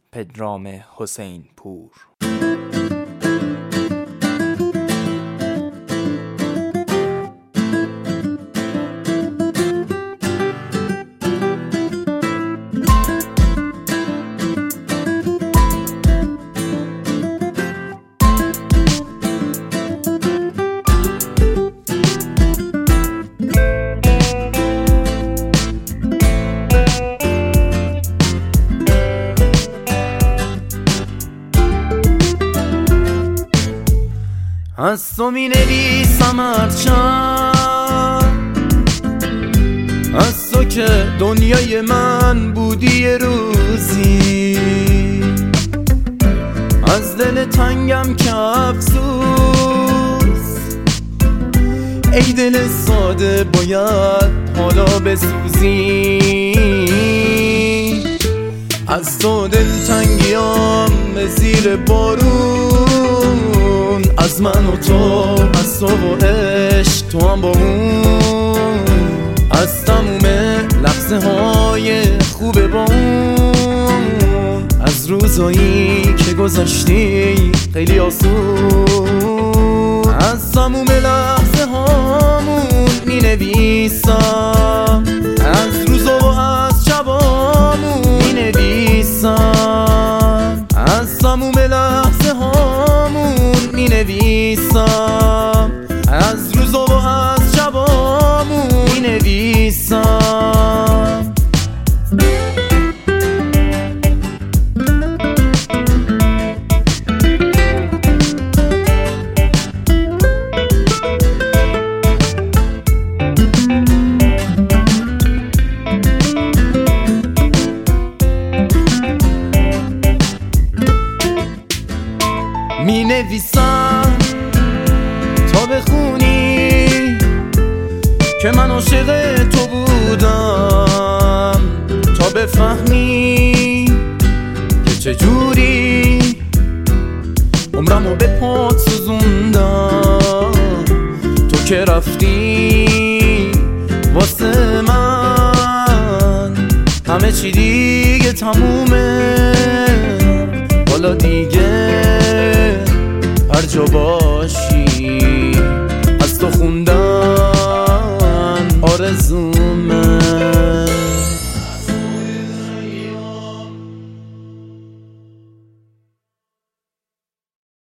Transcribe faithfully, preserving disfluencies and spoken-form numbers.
پدرام حسین پور. از تو می نویسم هرچند، از تو که دنیای من بودی یه روزی، از دل تنگم که افسوس، ای دل ساده باید حالا بسوزی. از تو دل تنگیام به زیر بارون، از من و تو، از تو و عشق، تو هم با اون، از تموم لحظه های خوب با اون، از روزایی که گذاشتی خیلی آسون، از تموم لحظه هامون می نویسم، از روزا و از شبامون می نویسم، از تموم لحظه هامون می نویسم، از روزا و از شبامون می نویسم. می نویسم تا بخونی که من عاشق تو بودم، تا بفهمی که چجوری عمرمو به پات سوزوندم. تو که رفتی واسه من همه چی دیگه تمومه، حالا دیگه هر جا باشی